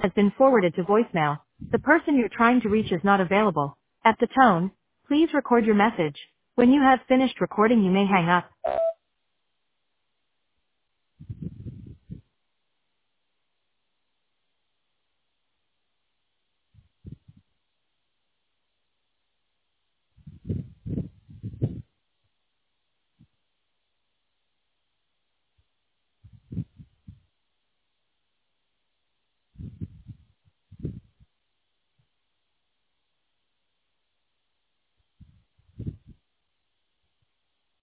has been forwarded to voicemail. The person you're trying to reach is not available. At the tone, please record your message. When you have finished recording, you may hang up.